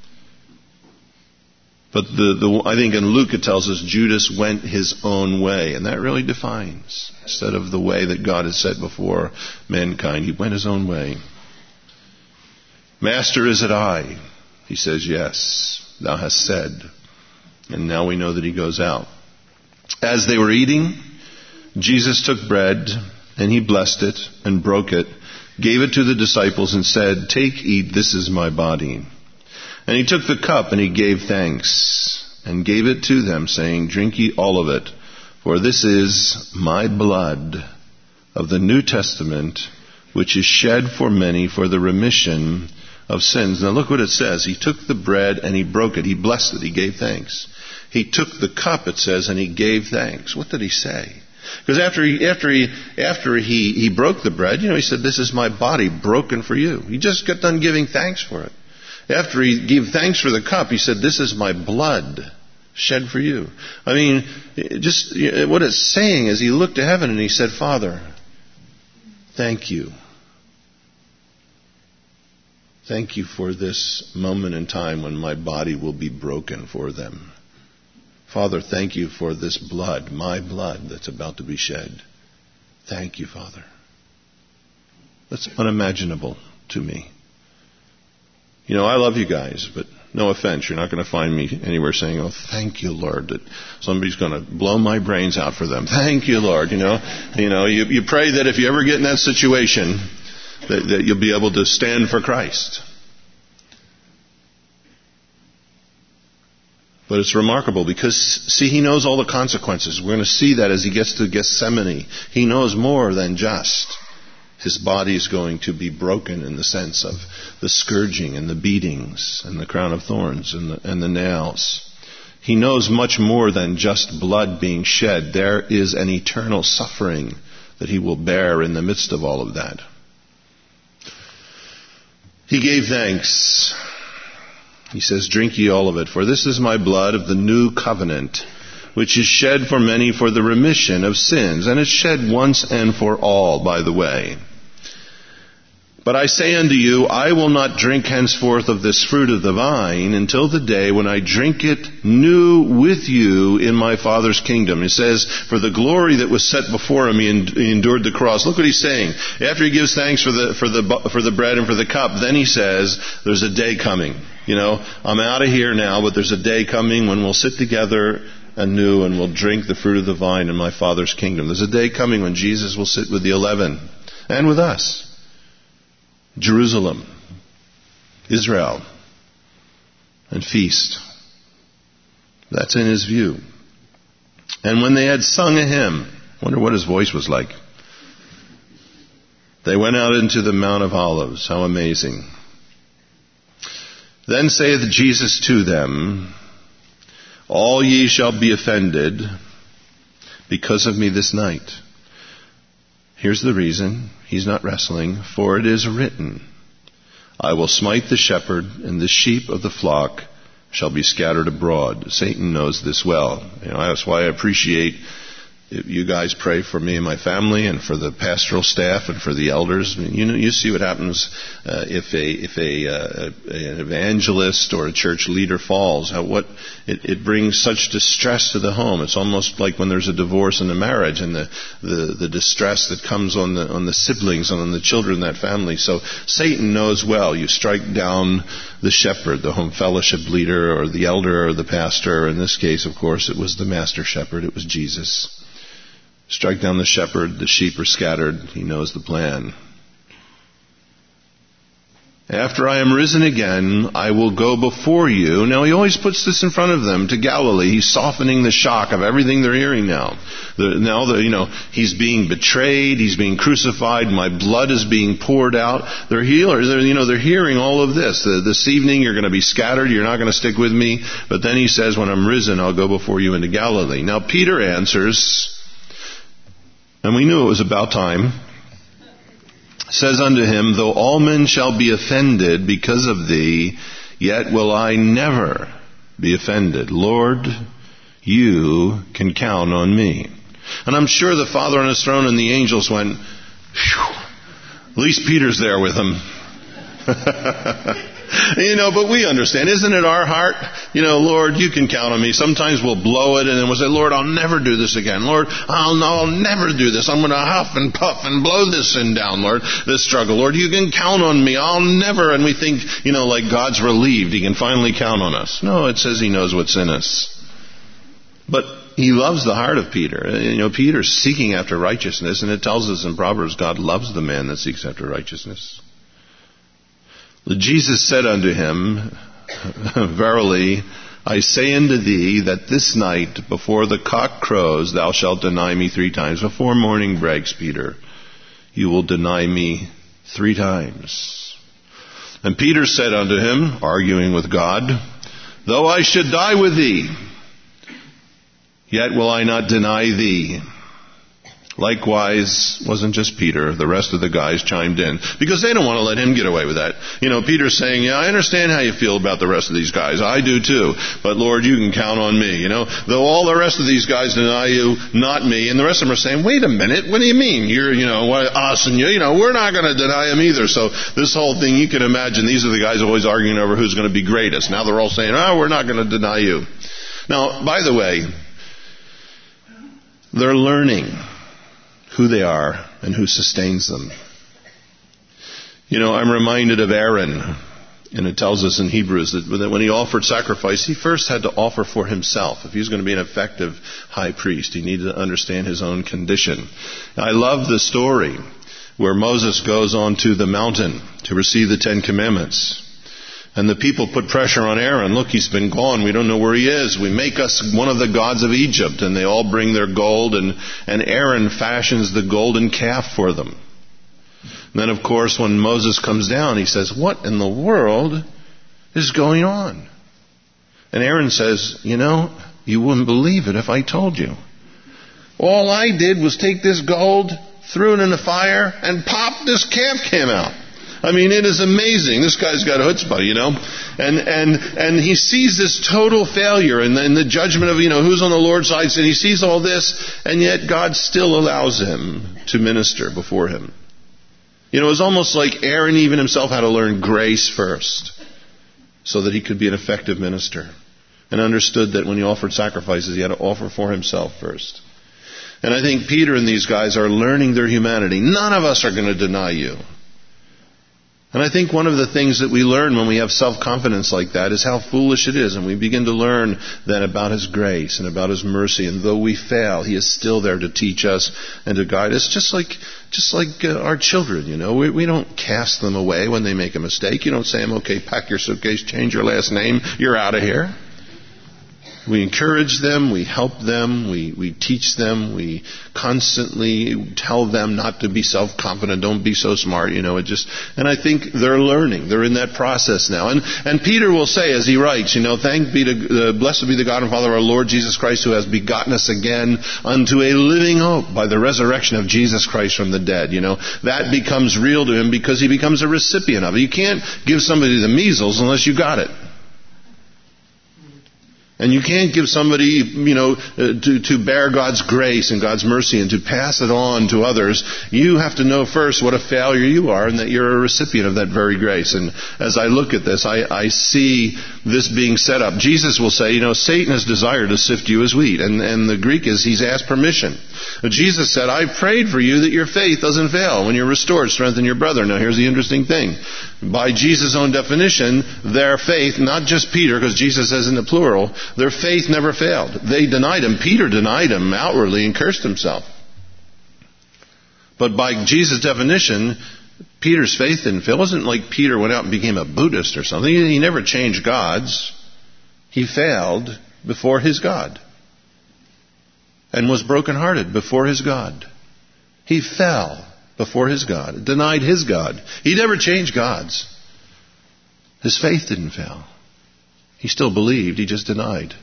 S1: But I think in Luke it tells us Judas went his own way, and that really defines, instead of the way that God has set before mankind, he went his own way. Master, is it I? He says, yes, thou hast said. And now we know that he goes out. As they were eating, Jesus took bread, and he blessed it, and broke it, gave it to the disciples, and said, Take, eat, this is my body. And he took the cup, and he gave thanks, and gave it to them, saying, Drink ye all of it, for this is my blood of the New Testament, which is shed for many for the remission of sins. Now look what it says. He took the bread, and he broke it. He blessed it. He gave thanks. He took the cup, it says, and he gave thanks. What did he say? Because after he broke the bread, he said, "This is my body broken for you." He just got done giving thanks for it. After he gave thanks for the cup, he said, "This is my blood shed for you." I mean, just what it's saying is he looked to heaven and he said, "Father, thank you. Thank you for this moment in time when my body will be broken for them. Father, thank you for this blood, my blood that's about to be shed. Thank you, Father." That's unimaginable to me. I love you guys, but no offense, you're not going to find me anywhere saying, "Oh, thank you, Lord, that somebody's going to blow my brains out for them. Thank you, Lord." You pray that if you ever get in that situation, that you'll be able to stand for Christ. But it's remarkable because, see, he knows all the consequences. We're going to see that as he gets to Gethsemane. He knows more than just his body is going to be broken in the sense of the scourging and the beatings and the crown of thorns and the nails. He knows much more than just blood being shed. There is an eternal suffering that he will bear in the midst of all of that. He gave thanks. He says, "Drink ye all of it, for this is my blood of the new covenant, which is shed for many for the remission of sins." And it's shed once and for all, by the way. "But I say unto you, I will not drink henceforth of this fruit of the vine until the day when I drink it new with you in my Father's kingdom." It says, for the glory that was set before him, he endured the cross. Look what he's saying. After he gives thanks for the bread and for the cup, then he says, there's a day coming. I'm out of here now, but there's a day coming when we'll sit together anew and we'll drink the fruit of the vine in my Father's kingdom. There's a day coming when Jesus will sit with the 11 and with us. Jerusalem, Israel, and feast. That's in his view. "And when they had sung a hymn," wonder what his voice was like, "they went out into the Mount of Olives." How amazing. "Then saith Jesus to them, All ye shall be offended because of me this night." Here's the reason. He's not wrestling. "For it is written, I will smite the shepherd, and the sheep of the flock shall be scattered abroad." Satan knows this well. That's why I appreciate you guys pray for me and my family, and for the pastoral staff, and for the elders. You see what happens if an evangelist or a church leader falls. It brings such distress to the home. It's almost like when there's a divorce in a marriage, and the distress that comes on the siblings and on the children in that family. So Satan knows well. You strike down the shepherd, the home fellowship leader, or the elder, or the pastor. In this case, of course, it was the master shepherd. It was Jesus. Strike down the shepherd, the sheep are scattered. He knows the plan. "After I am risen again, I will go before you." Now he always puts this in front of them, to Galilee. He's softening the shock of everything they're hearing now. He's being betrayed, he's being crucified, my blood is being poured out. They're hearing all of this. This evening you're going to be scattered, you're not going to stick with me. But then he says, when I'm risen, I'll go before you into Galilee. Now Peter answers, and we knew it was about time, says unto him, "Though all men shall be offended because of thee, yet will I never be offended. Lord, you can count on me." And I'm sure the Father on his throne and the angels went, "Phew, at least Peter's there with him." But we understand. Isn't it our heart? Lord, you can count on me. Sometimes we'll blow it and then we'll say, "Lord, I'll never do this again. Lord, I'll never do this. I'm going to huff and puff and blow this sin down, Lord, this struggle. Lord, you can count on me. I'll never." And we think, like God's relieved. He can finally count on us. No, it says he knows what's in us. But he loves the heart of Peter. Peter's seeking after righteousness, and it tells us in Proverbs, God loves the man that seeks after righteousness. Jesus said unto him, "Verily, I say unto thee that this night before the cock crows thou shalt deny me 3 times. Before morning breaks, Peter, you will deny me 3 times. And Peter said unto him, arguing with God, "Though I should die with thee, yet will I not deny thee." Likewise, wasn't just Peter, the rest of the guys chimed in, because they don't want to let him get away with that. Peter's saying, I understand how you feel about the rest of these guys. I do too. But Lord, you can count on me. Though all the rest of these guys deny you, not me. And the rest of them are saying, wait a minute, what do you mean? You're, us and we're not going to deny him either. So this whole thing, you can imagine, these are the guys always arguing over who's going to be greatest. Now they're all saying, we're not going to deny you. Now, by the way, they're learning who they are and who sustains them. I'm reminded of Aaron, and it tells us in Hebrews that when he offered sacrifice, he first had to offer for himself. If he was going to be an effective high priest, he needed to understand his own condition. I love the story where Moses goes onto the mountain to receive the 10 Commandments. And the people put pressure on Aaron. Look, he's been gone. We don't know where he is. We make us one of the gods of Egypt. And they all bring their gold. And Aaron fashions the golden calf for them. And then, of course, when Moses comes down, he says, what in the world is going on? And Aaron says, you wouldn't believe it if I told you. All I did was take this gold, threw it in the fire, and pop, this calf came out. It is amazing. This guy's got chutzpah, And he sees this total failure and the judgment of, who's on the Lord's side. And he sees all this, and yet God still allows him to minister before him. It was almost like Aaron even himself had to learn grace first so that he could be an effective minister, and understood that when he offered sacrifices, he had to offer for himself first. And I think Peter and these guys are learning their humanity. None of us are going to deny you. And I think one of the things that we learn when we have self-confidence like that is how foolish it is. And we begin to learn then about His grace and about His mercy. And though we fail, He is still there to teach us and to guide us, just like our children, We don't cast them away when they make a mistake. You don't say, okay, pack your suitcase, change your last name, you're out of here. We encourage them, we help them, we teach them, we constantly tell them not to be self-confident, don't be so smart, and I think they're learning. They're in that process now. And Peter will say, as he writes, blessed be the God and Father of our Lord Jesus Christ, who has begotten us again unto a living hope by the resurrection of Jesus Christ from the dead. That becomes real to him because he becomes a recipient of it. You can't give somebody the measles unless you got it. And you can't give somebody, to bear God's grace and God's mercy and to pass it on to others. You have to know first what a failure you are and that you're a recipient of that very grace. And as I look at this, I see this being set up. Jesus will say, Satan has desired to sift you as wheat. And the Greek is, he's asked permission. Jesus said, I prayed for you that your faith doesn't fail. When you're restored, strengthen your brother. Now here's the interesting thing. By Jesus' own definition, their faith, not just Peter, because Jesus says in the plural, their faith never failed. They denied him. Peter denied him outwardly and cursed himself. But by Jesus' definition, Peter's faith didn't fail. It wasn't like Peter went out and became a Buddhist or something. He never changed gods. He failed before his God and was brokenhearted before his God. He fell before his God, denied his God. He never changed gods. His faith didn't fail. He still believed, he just denied.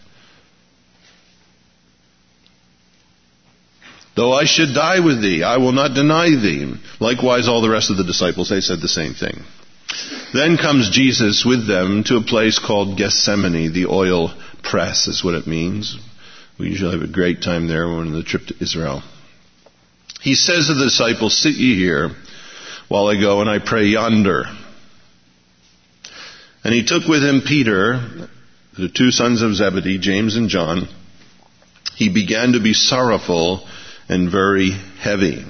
S1: Though I should die with thee, I will not deny thee. Likewise, all the rest of the disciples, they said the same thing. Then comes Jesus with them to a place called Gethsemane. The oil press is what it means. We usually have a great time there when on the trip to Israel. He says to the disciples, sit ye here while I go and I pray yonder. And he took with him Peter, the two sons of Zebedee, James and John. He began to be sorrowful and very heavy.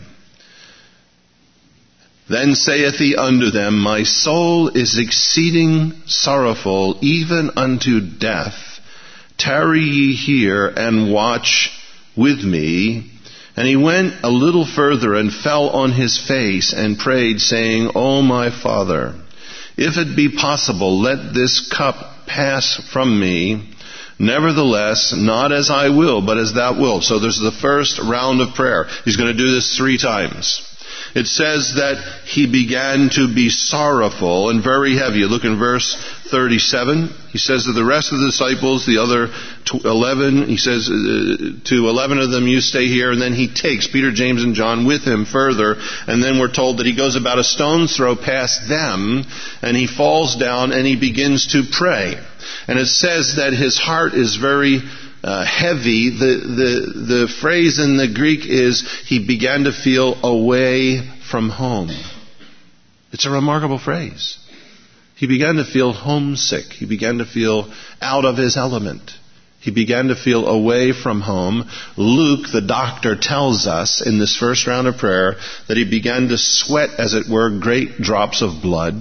S1: Then saith he unto them, my soul is exceeding sorrowful, even unto death. Tarry ye here and watch with me. And he went a little further and fell on his face and prayed, saying, O my Father, if it be possible, let this cup pass from me. Nevertheless, not as I will, but as thou wilt. So there's the first round of prayer. He's going to do this 3 times. It says that he began to be sorrowful and very heavy. Look in verse 37. He says to the rest of the disciples, the other 11, he says to 11 of them, you stay here. And then he takes Peter, James, and John with him further. And then we're told that he goes about a stone's throw past them, and he falls down and he begins to pray. And it says that his heart is very heavy. The phrase in the Greek is he began to feel away from home. It's a remarkable phrase. He began to feel homesick. He began to feel out of his element. He began to feel away from home. Luke, the doctor, tells us in this first round of prayer that he began to sweat, as it were, great drops of blood.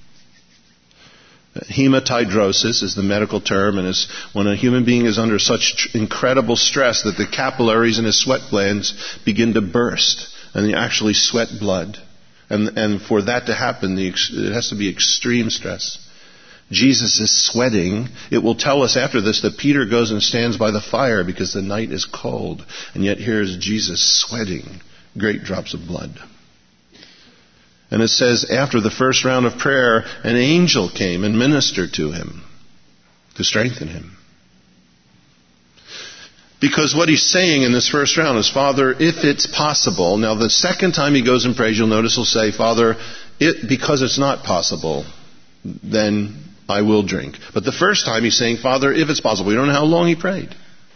S1: Hematidrosis is the medical term, and is when a human being is under such incredible stress that the capillaries in his sweat glands begin to burst, and they actually sweat blood. And for that to happen, it has to be extreme stress. Jesus is sweating. It will tell us after this that Peter goes and stands by the fire because the night is cold, and yet here's Jesus sweating great drops of blood. And it says, after the first round of prayer, an angel came and ministered to him to strengthen him. Because what he's saying in this first round is, Father, if it's possible. Now, the second time he goes and prays, you'll notice he'll say, Father, because it's not possible, then I will drink. But the first time he's saying, Father, if it's possible. We don't know how long he prayed.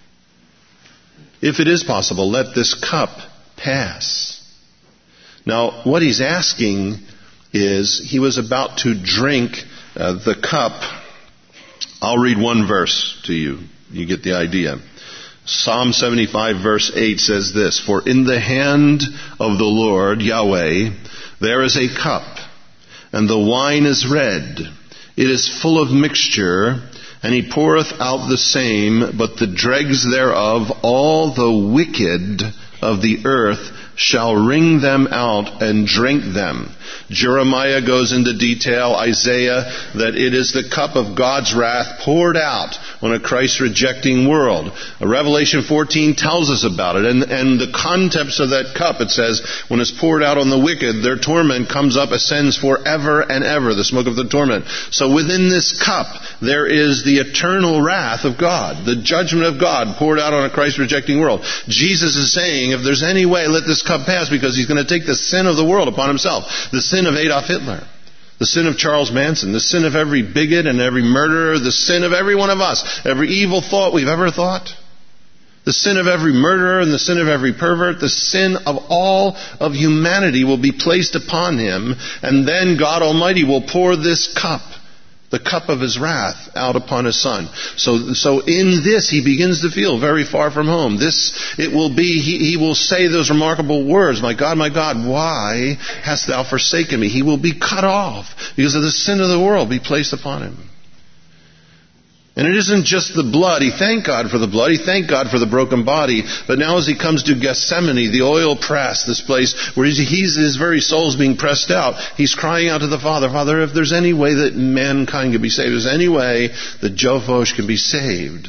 S1: If it is possible, let this cup pass. Now, what he's asking is, he was about to drink the cup. I'll read one verse to you. You get the idea. Psalm 75 verse 8 says this, For in the hand of the Lord, Yahweh, there is a cup, and the wine is red. It is full of mixture, and he poureth out the same, but the dregs thereof, all the wicked of the earth shall wring them out and drink them. Jeremiah goes into detail, Isaiah, that it is the cup of God's wrath poured out on a Christ-rejecting world. Revelation 14 tells us about it. And the context of that cup, it says, when it's poured out on the wicked, their torment comes up, ascends forever and ever, the smoke of the torment. So within this cup, there is the eternal wrath of God, the judgment of God poured out on a Christ-rejecting world. Jesus is saying, if there's any way, let this cup pass, because he's going to take the sin of the world upon himself. The sin of Adolf Hitler, the sin of Charles Manson, the sin of every bigot and every murderer, the sin of every one of us, every evil thought we've ever thought, the sin of every murderer and the sin of every pervert, the sin of all of humanity will be placed upon him, and then God Almighty will pour this cup, the cup of his wrath, out upon his Son. So in this he begins to feel very far from home. He will say those remarkable words, my God, why hast thou forsaken me? He will be cut off because of the sin of the world be placed upon him. And it isn't just the blood. He thanked God for the blood. He thanked God for the broken body. But now as he comes to Gethsemane, the oil press, this place where his very soul's being pressed out, he's crying out to the Father, Father, if there's any way that mankind can be saved, if there's any way that Joe Focht can be saved,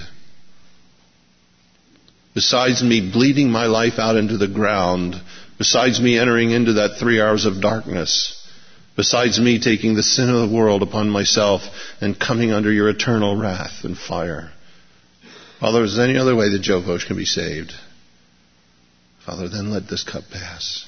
S1: besides me bleeding my life out into the ground, besides me entering into that 3 hours of darkness, besides me taking the sin of the world upon myself and coming under your eternal wrath and fire. Father, is there any other way that Joe Focht can be saved? Father, then let this cup pass.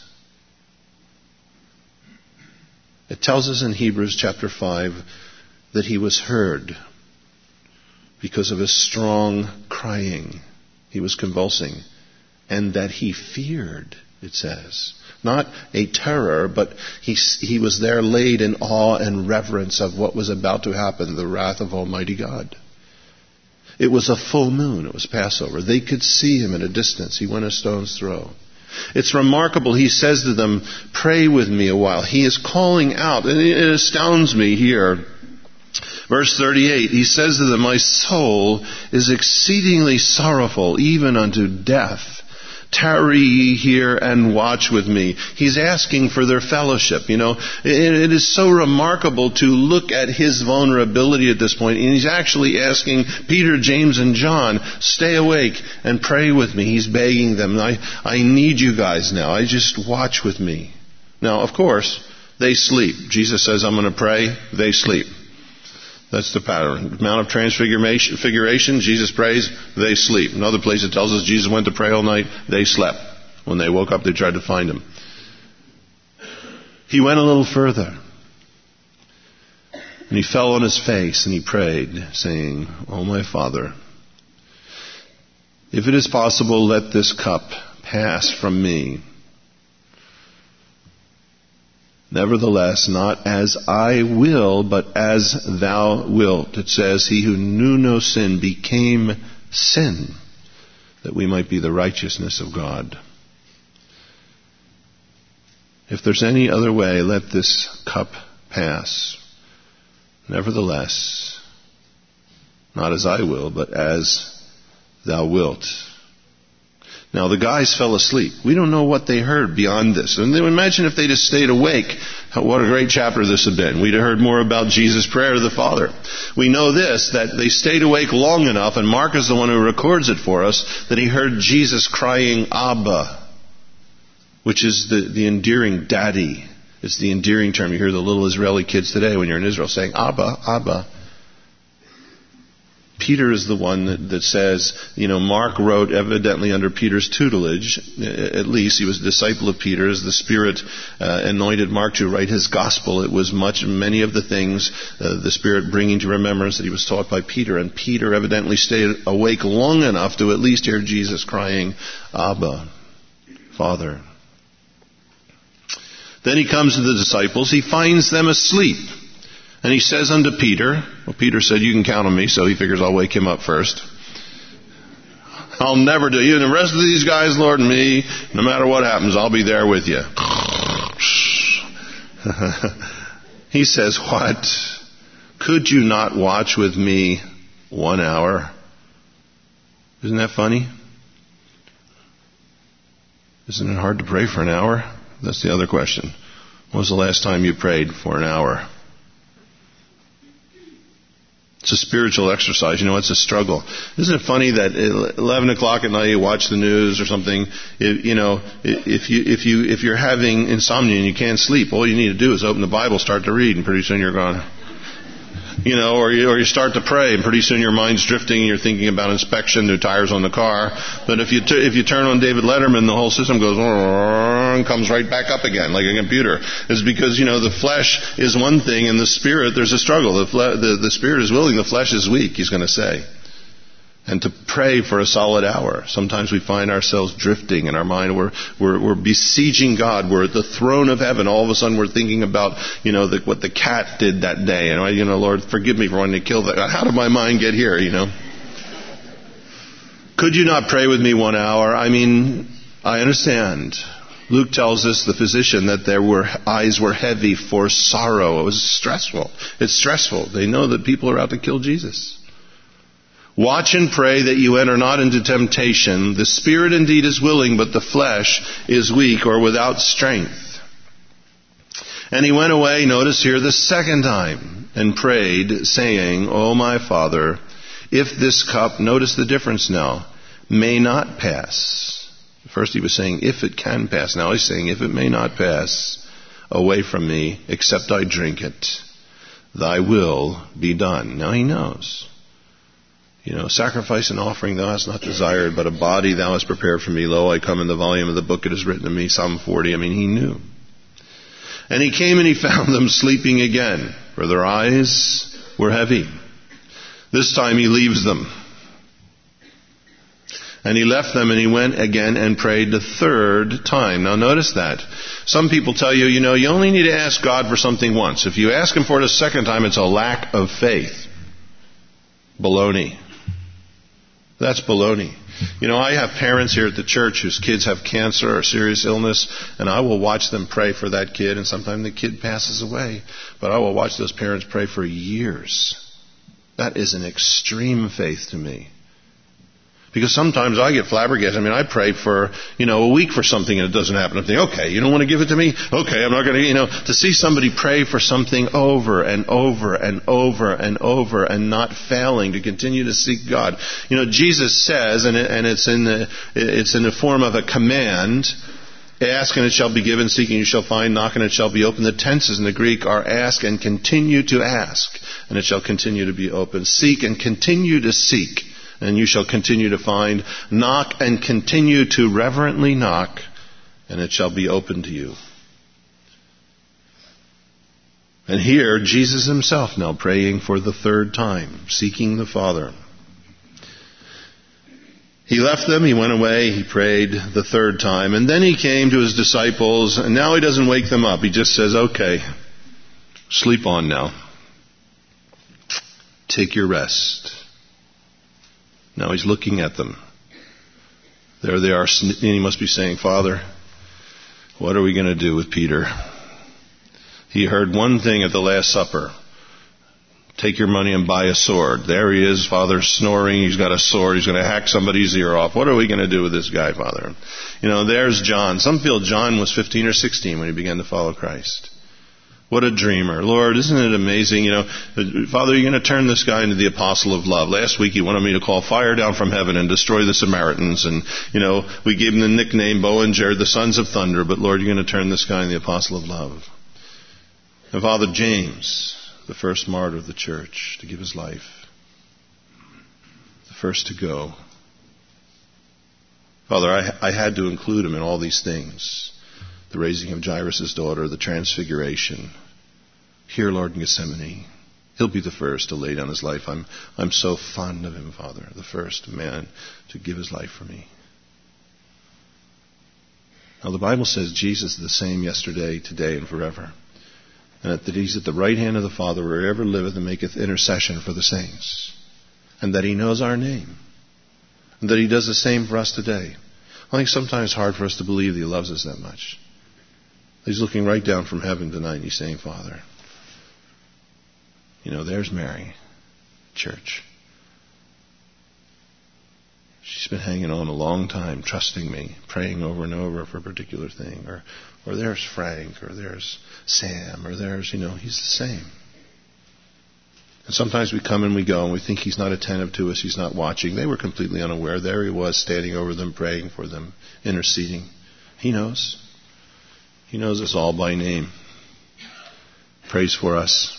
S1: It tells us in Hebrews chapter 5 that he was heard because of his strong crying. He was convulsing. And that he feared, it says. Not a terror, but he was there laid in awe and reverence of what was about to happen, the wrath of Almighty God. It was a full moon. It was Passover. They could see him at a distance. He went a stone's throw. It's remarkable. He says to them, pray with me a while. He is calling out, and it astounds me here. Verse 38, he says to them, my soul is exceedingly sorrowful, even unto death. Tarry ye here and watch with me. He's asking for their fellowship. It is so remarkable to look at his vulnerability at this point. And he's actually asking Peter, James, and John, stay awake and pray with me. He's begging them. I need you guys now. Just watch with me. Now, of course, they sleep. Jesus says, I'm going to pray. They sleep. That's the pattern. Mount of Transfiguration, Jesus prays. They sleep. Another place it tells us Jesus went to pray all night. They slept. When they woke up, they tried to find him. He went a little further. And he fell on his face and he prayed, saying, "Oh, my Father, if it is possible, let this cup pass from me. Nevertheless, not as I will, but as thou wilt." It says, he who knew no sin became sin, that we might be the righteousness of God. If there's any other way, let this cup pass. Nevertheless, not as I will, but as thou wilt. Now, the guys fell asleep. We don't know what they heard beyond this. And imagine if they just stayed awake. What a great chapter this would have been. We'd have heard more about Jesus' prayer to the Father. We know this, that they stayed awake long enough, and Mark is the one who records it for us, that he heard Jesus crying, Abba, which is the endearing daddy. It's the endearing term. You hear the little Israeli kids today when you're in Israel saying, Abba, Abba. Peter is the one that says, Mark wrote evidently under Peter's tutelage, at least he was a disciple of Peter, as the Spirit anointed Mark to write his gospel. It was many of the things the Spirit bringing to remembrance that he was taught by Peter, and Peter evidently stayed awake long enough to at least hear Jesus crying, Abba, Father. Then he comes to the disciples, he finds them asleep. And he says unto Peter, well, Peter said, you can count on me, so he figures I'll wake him up first. I'll never do you. And the rest of these guys, Lord, and me, no matter what happens, I'll be there with you. He says, what? Could you not watch with me 1 hour? Isn't that funny? Isn't it hard to pray for an hour? That's the other question. When was the last time you prayed for an hour? It's a spiritual exercise. It's a struggle. Isn't it funny that at 11 o'clock at night you watch the news or something? If you're having insomnia and you can't sleep, all you need to do is open the Bible, start to read, and pretty soon you're gone. Or you start to pray, and pretty soon your mind's drifting, and you're thinking about inspection, new tires on the car. But if you turn on David Letterman, the whole system goes and comes right back up again, like a computer. It's because the flesh is one thing, and the spirit, there's a struggle. The spirit is willing, the flesh is weak. He's going to say. And to pray for a solid hour. Sometimes we find ourselves drifting in our mind. We're besieging God. We're at the throne of heaven. All of a sudden we're thinking about, what the cat did that day. And, Lord, forgive me for wanting to kill that. How did my mind get here, Could you not pray with me 1 hour? I understand. Luke tells us, the physician, that eyes were heavy for sorrow. It was stressful. It's stressful. They know that people are out to kill Jesus. Watch and pray that you enter not into temptation. The spirit indeed is willing, but the flesh is weak or without strength. And he went away, notice here, the second time, and prayed, saying, O my Father, if this cup, notice the difference now, may not pass. First he was saying, if it can pass. Now he's saying, if it may not pass away from me, except I drink it, thy will be done. Now he knows. Sacrifice and offering thou hast not desired, but a body thou hast prepared for me. Lo, I come in the volume of the book, it is written of me. Psalm 40. He knew. And he came and he found them sleeping again, for their eyes were heavy. This time he leaves them. And he left them and he went again and prayed the third time. Now notice that. Some people tell you, you only need to ask God for something once. If you ask him for it a second time, it's a lack of faith. Baloney. That's baloney. I have parents here at the church whose kids have cancer or serious illness, and I will watch them pray for that kid, and sometimes the kid passes away. But I will watch those parents pray for years. That is an extreme faith to me. Because sometimes I get flabbergasted. I pray for, a week for something and it doesn't happen. I think, okay, you don't want to give it to me? Okay, I'm not going to, to see somebody pray for something over and over and over and over and not failing to continue to seek God. Jesus says, and it's in the form of a command, Ask and it shall be given, seek and you shall find, knock and it shall be opened. The tenses in the Greek are ask and continue to ask, and it shall continue to be opened. Seek and continue to seek, and you shall continue to find. Knock and continue to reverently knock, and it shall be opened to you. And here, Jesus himself now praying for the third time, seeking the Father. He left them, he went away, he prayed the third time, and then he came to his disciples, and now he doesn't wake them up. He just says, okay, sleep on now. Take your rest. Now he's looking at them. There they are, and he must be saying, Father, what are we going to do with Peter? He heard one thing at the Last Supper. Take your money and buy a sword. There he is, Father, snoring. He's got a sword. He's going to hack somebody's ear off. What are we going to do with this guy, Father? There's John. Some feel John was 15 or 16 when he began to follow Christ. What a dreamer. Lord, isn't it amazing? Father, you're going to turn this guy into the apostle of love. Last week he wanted me to call fire down from heaven and destroy the Samaritans. And, we gave him the nickname Bo and Jared, the sons of thunder. But Lord, you're going to turn this guy into the apostle of love. And Father, James, the first martyr of the church, to give his life. The first to go. Father, I had to include him in all these things. The raising of Jairus' daughter, the transfiguration. Here, Lord, in Gethsemane. He'll be the first to lay down his life. I'm so fond of him, Father. The first man to give his life for me. Now, the Bible says Jesus is the same yesterday, today, and forever. And that he's at the right hand of the Father wherever liveth and maketh intercession for the saints. And that he knows our name. And that he does the same for us today. I think sometimes it's hard for us to believe that he loves us that much. He's looking right down from heaven tonight and he's saying, Father, there's Mary, church. She's been hanging on a long time, trusting me, praying over and over for a particular thing. Or there's Frank, or there's Sam, or there's, he's the same. And sometimes we come and we go and we think he's not attentive to us, he's not watching. They were completely unaware. There he was, standing over them, praying for them, interceding. He knows. He knows us all by name. Prays for us.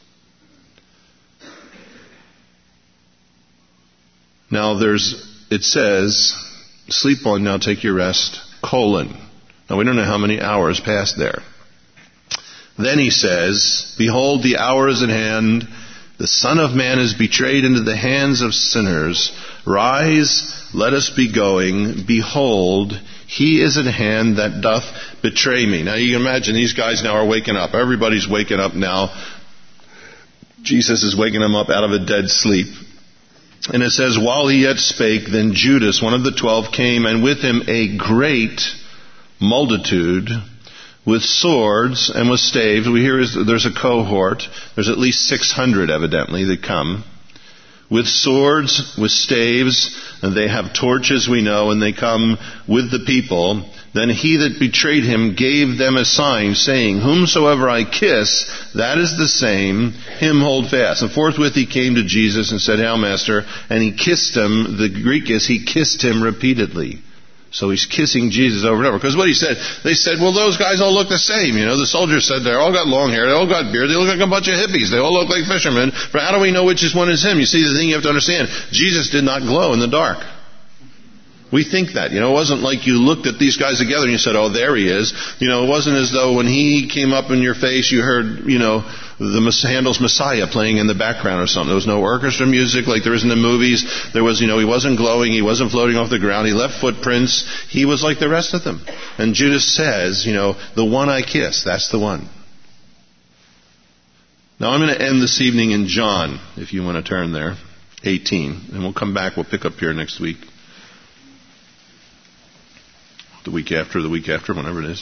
S1: Now it says, sleep on now, take your rest, Now we don't know how many hours passed there. Then he says, behold, the hour is at hand. The Son of Man is betrayed into the hands of sinners. Rise, let us be going. Behold, he is at hand that doth betray me. Now you can imagine these guys now are waking up. Everybody's waking up now. Jesus is waking them up out of a dead sleep. And it says, while he yet spake, then Judas, one of the 12, came, and with him a great multitude with swords and with staves. We hear there's a cohort. There's at least 600 evidently that come. With swords, with staves, and they have torches, we know, and they come with the people. Then he that betrayed him gave them a sign, saying, whomsoever I kiss, that is the same, him hold fast. And forthwith he came to Jesus and said, Hail, Master, and he kissed him. The Greek is, he kissed him repeatedly. So he's kissing Jesus over and over. Because what he said, they said, well, those guys all look the same. The soldiers said they all got long hair, they all got beard, they look like a bunch of hippies, they all look like fishermen. But how do we know which one is him? You see, the thing you have to understand, Jesus did not glow in the dark. We think that. It wasn't like you looked at these guys together and you said, oh, there he is. It wasn't as though when he came up in your face, you heard, Handel's Messiah playing in the background or something. There was no orchestra music like there is in the movies. There was, he wasn't glowing. He wasn't floating off the ground. He left footprints. He was like the rest of them. And Judas says, the one I kiss, that's the one. Now I'm going to end this evening in John, if you want to turn there, 18. And we'll come back. We'll pick up here next week. The week after, whenever it is.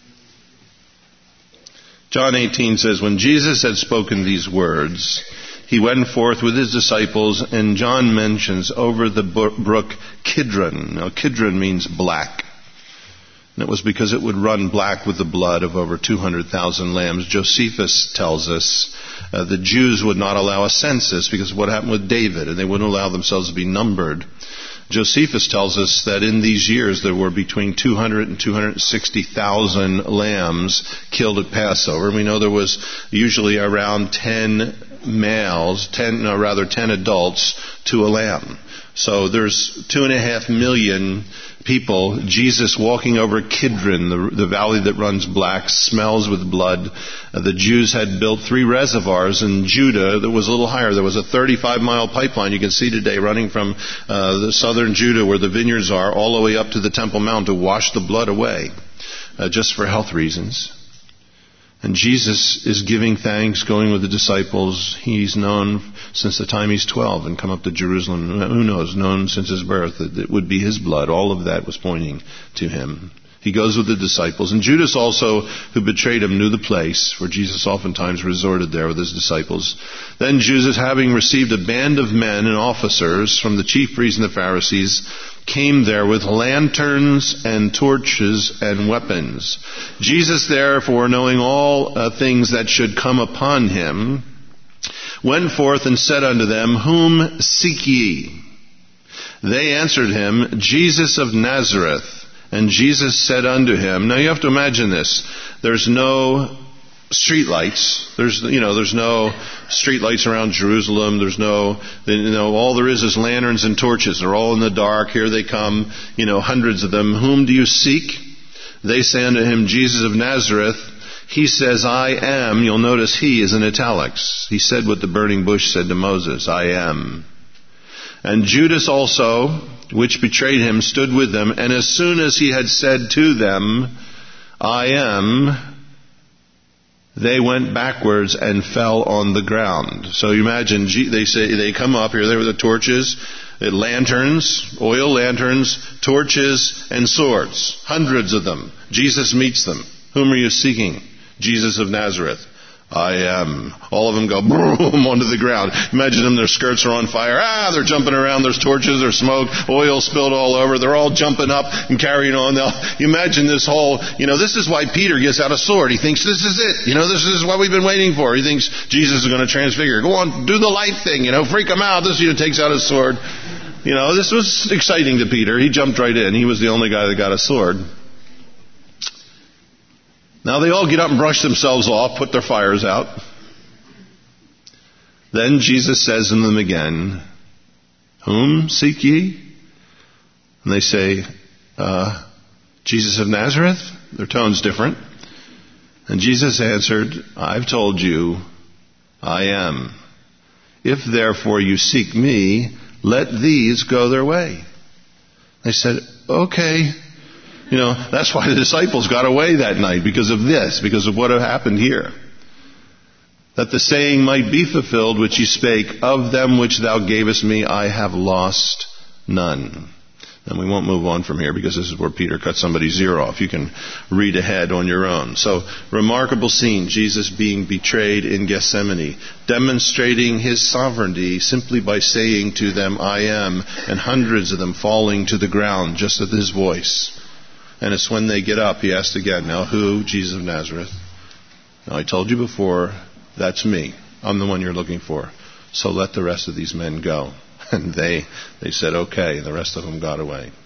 S1: John 18 says, when Jesus had spoken these words, he went forth with his disciples, and John mentions over the brook Kidron. Now, Kidron means black. And it was because it would run black with the blood of over 200,000 lambs. Josephus tells us the Jews would not allow a census because of what happened with David, and they wouldn't allow themselves to be numbered. Josephus tells us that in these years there were between 200 and 260,000 lambs killed at Passover. And we know there was usually around 10 adults to a lamb. So there's 2.5 million people. Jesus walking over Kidron, the valley that runs black, smells with blood. The Jews had built 3 reservoirs in Judah that was a little higher. There was a 35-mile pipeline you can see today running from the southern Judah where the vineyards are all the way up to the Temple Mount to wash the blood away, just for health reasons. And Jesus is giving thanks, going with the disciples. He's known since the time he's 12 and come up to Jerusalem. Who knows, known since his birth that it would be his blood. All of that was pointing to him. He goes with the disciples. And Judas also, who betrayed him, knew the place, for Jesus oftentimes resorted there with his disciples. Then Judas, having received a band of men and officers from the chief priests and the Pharisees, came there with lanterns and torches and weapons. Jesus, therefore, knowing all things that should come upon him, went forth and said unto them, Whom seek ye? They answered him, Jesus of Nazareth. And Jesus said unto him, now you have to imagine this. There's no street lights. There's no street lights around Jerusalem. There's no, all there is lanterns and torches. They're all in the dark. Here they come, hundreds of them. Whom do you seek? They say unto him, Jesus of Nazareth. He says, I am. You'll notice he is in italics. He said what the burning bush said to Moses, I am. And Judas also, which betrayed him, stood with them. And as soon as he had said to them, I am, they went backwards and fell on the ground. So you imagine, they come up here, there were the torches, lanterns, oil lanterns, torches, and swords. Hundreds of them. Jesus meets them. Whom are you seeking? Jesus of Nazareth. I am. All of them go boom onto the ground. Imagine them, their skirts are on fire. They're jumping around. There's torches, there's smoke, oil spilled all over. They're all jumping up and carrying on. You imagine this whole, this is why Peter gets out a sword. He thinks this is it. This is what we've been waiting for. He thinks Jesus is going to transfigure. Go on, do the light thing, freak him out. This, takes out his sword. This was exciting to Peter. He jumped right in. He was the only guy that got a sword. Now they all get up and brush themselves off, put their fires out. Then Jesus says to them again, Whom seek ye? And they say, Jesus of Nazareth? Their tone's different. And Jesus answered, I've told you, I am. If therefore you seek me, let these go their way. They said, okay. That's why the disciples got away that night, because of this, because of what had happened here. That the saying might be fulfilled which he spake, of them which thou gavest me, I have lost none. And we won't move on from here because this is where Peter cut somebody's ear off. You can read ahead on your own. So, remarkable scene, Jesus being betrayed in Gethsemane, demonstrating his sovereignty simply by saying to them, I am, and hundreds of them falling to the ground just at his voice. And it's when they get up, he asked again, now who? Jesus of Nazareth. Now I told you before, that's me. I'm the one you're looking for. So let the rest of these men go. And they said, okay, and the rest of them got away.